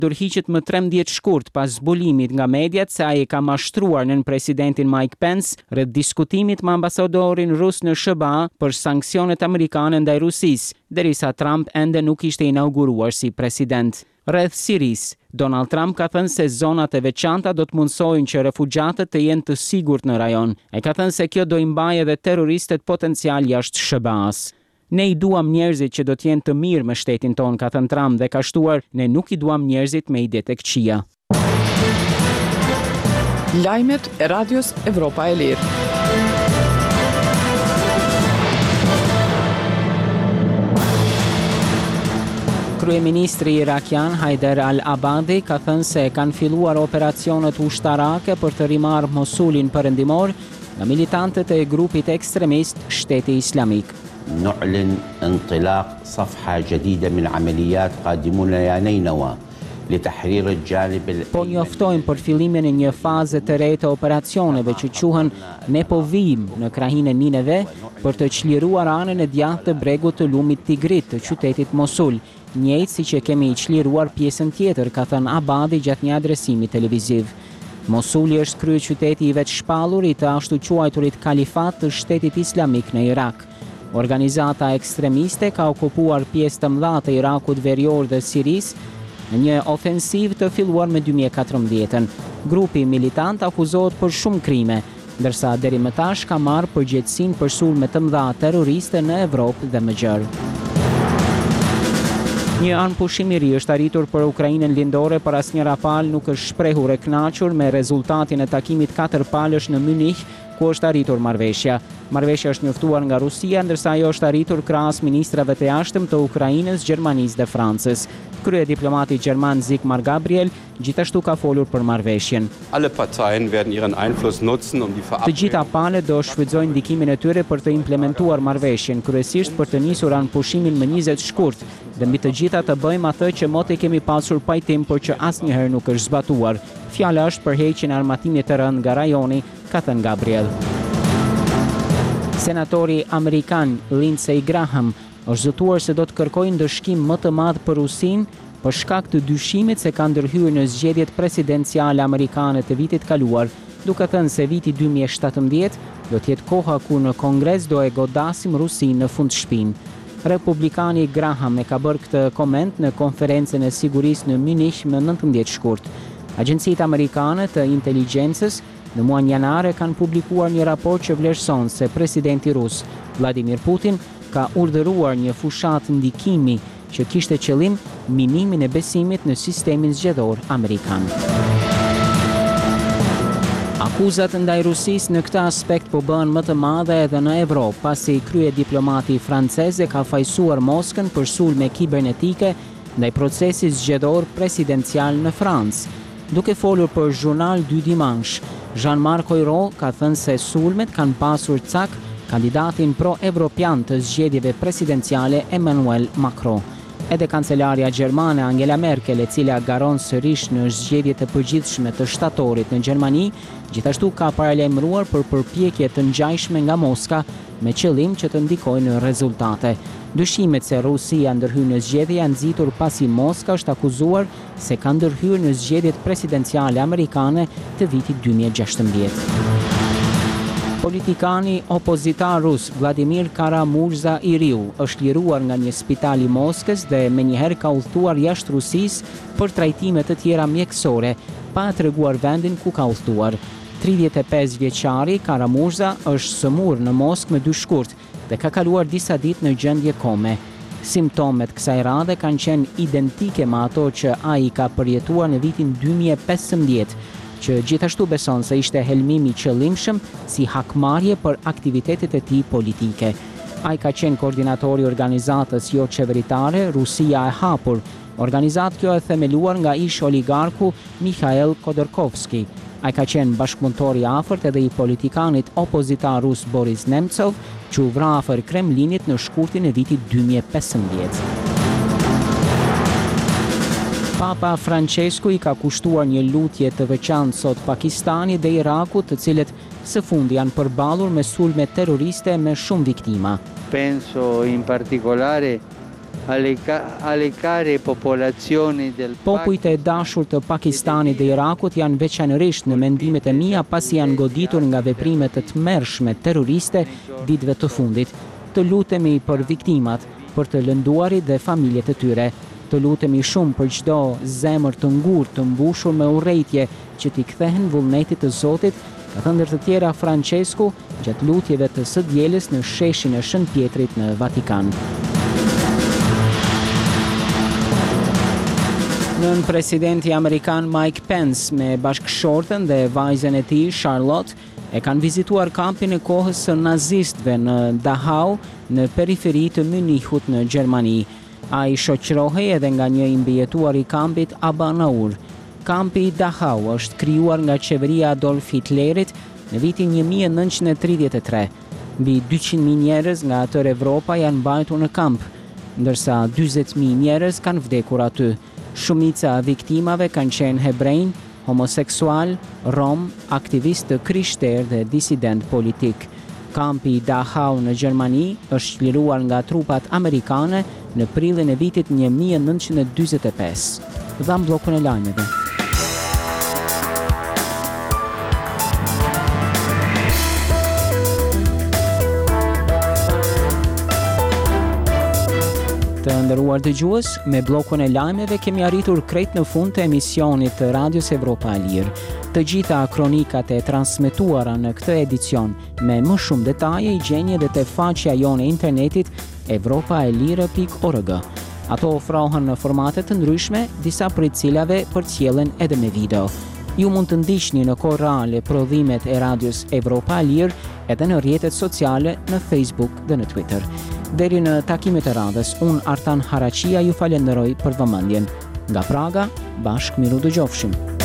Ndërhiqet më 13 shkurt pas zbulimit nga mediat se ai ka mashtruar nën presidentin Mike Pence rreth diskutimit me ambasadorin rus në SBA për sanksionet amerikane ndaj Rusisë, derisa Trump ende nuk ishte inauguruar si president. Rreth Sirisë, Donald Trump ka thënë se zonat e veçanta do të mundsojnë që refugjatët të jenë të sigurt në rajon. Ai ka thënë se kjo do i mbajë edhe terroristët potencial jashtë SBA-s. Ne i duam njerëzit që do të jenë të mirë me shtetin ton, ka thënë Trump dhe ka shtuar, ne nuk i duam njerëzit me ide të këqija. Lajmet e Radios Evropa e Lirë. Kryeministri irakian Haider al-Abadi ka thënë se kanë filluar operacionet ushtarake për të rimarrë Mosulin perëndimor nga militantët e grupit ekstremist Shteti Islamik. نعلن انطلاق صفحة جديدة من عمليات قادمون يا نينوى لتحرير الجانب Po njoftojmë për fillimin e një faze të re të operacioneve që quhen Ne po vijim në krahin e Nineve për të çliruar anën e djathtë të bregut të lumit Tigrit të qytetit Mosul, njëjtë siç e kemi çliruar pjesën tjetër, ka thënë Abadi gjatë një adresimi televiziv. Mosuli është kryeqyteti i vetëshpallur i të ashtu quajturit kalifat të Shtetit Islamik në Irak. Organizata ekstremiste ka okupuar pjesë të mëdha të Irakut verior dhe Sirisë në një ofensivë të filluar me 2014. Grupi militant akuzohet për shumë krime, ndërsa deri më tash ka marrë përgjegjësinë për sulme të mëdha terroriste në Evropë dhe më gjerë. Një anëpushim i ri është arritur për Ukrainën lindore, por asnjëra palë nuk është shprehur e kënaqur me rezultatin e takimit 4 palësh në Munich, ku është arritur marrëveshja. Marrëveshja është njoftuar nga Rusia, ndërsa ajo është arritur krahas ministrave të jashtëm të Ukrainës, Gjermanisë dhe Francës. Kryediplomati gjerman Sigmar Gabriel gjithashtu ka folur për marrëveshjen. Të gjitha palët do shfrytëzojnë ndikimin e tyre për të implementuar marrëveshjen, kryesisht për të nisur anëpushimin më 20 shkurt, dhe mbi të gjitha të bëjmë atë që mote kemi pasur pajtim por që asnjëherë nuk është zbatuar. Fjala është për heqjen e armatimit të rënd nga rajoni, ka thënë Gabriel. Senatori amerikan Lindsey Graham është zëtuar se do të kërkojë ndëshkim më të madh për Rusinë për shkak të dyshimit se ka ndërhyrë në zgjedhjet presidenciale amerikane të vitit kaluar, duke thënë se viti 2017 do të jetë koha ku në Kongres do e godasim Rusinë në fundshpinë. Republikani Graham e ka bërë këtë koment në konferencën e sigurisë në Munich më 19 shkurt. Agjencitë amerikane të inteligjencës në muajin janar kanë publikuar një raport që vlerëson se presidenti rus Vladimir Putin ka urdhëruar një fushat ndikimi që kishte qëllim minimin e besimit në sistemin zgjedhor amerikan. Akuzat ndaj Rusisë në këtë aspekt po bëhen më të mëdha edhe në Evropë, pasi kryediplomati francez e ka fajsuar Moskën për sulme kibernetike ndaj procesit zgjedhor presidencial në Francë. Duke folur për Journal du Dimanche, Jean-Marc Ayrault ka thënë se sulmet kanë pasur cak kandidatin pro-evropian të zgjedhjeve presidenciale Emmanuel Macron. Edhe kancelarja gjermane Angela Merkel, e cila garon sërish në zgjedhjet e përgjithshme të shtatorit në Gjermani, gjithashtu ka paralajmëruar për përpjekje të ngjajshme nga Moska me qëllim që të ndikojë në rezultate. Dyshimet se Rusia ndërhyr në zgjedhje janë nxitur pasi Moska është akuzuar se ka ndërhyrë në zgjedhjet presidenciale amerikane të vitit 2016. Politikani opozitar rus Vladimir Kara-Murza i riu është liruar nga një spital i Moskës dhe menjëherë ka udhëtuar jashtë Rusisë për trajtime të tjera mjekësore, pa treguar vendin ku ka udhëtuar. 35 vjeçari Kara-Murza është sëmurë në Moskë me 2 shkurt dhe ka kaluar disa ditë në gjendje kome. Simptomet kësaj radhe kanë qenë identike me ato që ai ka përjetuar në vitin 2015, që gjithashtu beson se ishte helmimi qëllimshëm si hakmarrje për aktivitetet e tij politike. Ai ka qenë koordinatori i organizatës jo qeveritare Rusia e Hapur. Organizatë kjo e themeluar nga ish oligarku Mikhail Khodorkovsky. Ai ka qenë bashkëpunëtor i afërt edhe i politikanit opozitar rus Boris Nemtsov, që u vra afër Kremlinit në shkurtin e vitit 2015. Papa Francesco i ka kushtuar një lutje të veçantë sot Pakistanit dhe Irakut, të cilët së fundi janë përballur me sulme terroriste me shumë viktima. Penso in particolare alle care popolazioni del Popujt e dashur të Pakistanit dhe Irakut janë veçanërisht në mendimet e mia pasi janë goditur nga veprimet të tmerrshme terroriste ditëve të fundit. Të lutemi për viktimat, për të lënduarit dhe familjet e tyre. Të lutemi shumë për çdo zemër të ngurtë të mbushur me urrejtje që t'i kthehen vullnetit të Zotit, ka thënë ndër të tjera Francesku gjatë lutjeve të së dielës në sheshin e Shën Pjetrit në Vatikan. Nën presidenti amerikan Mike Pence me bashkëshortën dhe vajzën e tij Charlotte e kanë vizituar kampin e kohës së nazistëve në Dachau në periferi të Munichut në Gjermani. Ai shoqërohej edhe nga një i mbijetuar i kampit Abanaur. Kampi Dachau është krijuar nga qeveria Adolf Hitlerit në vitin 1933. Mbi 200.000 njerëz nga tërë Evropa janë mbajtur në kamp, ndërsa 40.000 njerëz kanë vdekur aty. Shumica viktimave kanë qenë hebrejnë, homoseksual, rom, aktivistë krishterë dhe disident politik. Kampi Dachau në Gjermani është çliruar nga trupat amerikane në prillin e vitit 1945. Dham bllokun e lajmeve. Të nderuar dëgjues, me bllokun e lajmeve kemi arritur krejt në fund të emisionit të Radios Evropa e Lirë. Të gjitha kronikat e transmetuara në këtë edicion me më shumë detaje i gjeni edhe te faqja jonë e internetit evropaelire.org. Ato ofrohen në formate të ndryshme, disa prej cilave përcjellen edhe me video. Ju mund të ndiqni në kohë reale prodhimet e Radios Evropa e Lirë edhe në rrjetet sociale në Facebook dhe në Twitter. Deri në takimet e radhës, unë Artan Haraqia ju falenderoj për vëmendjen. Nga Praga, bashkë miru dëgjofshim.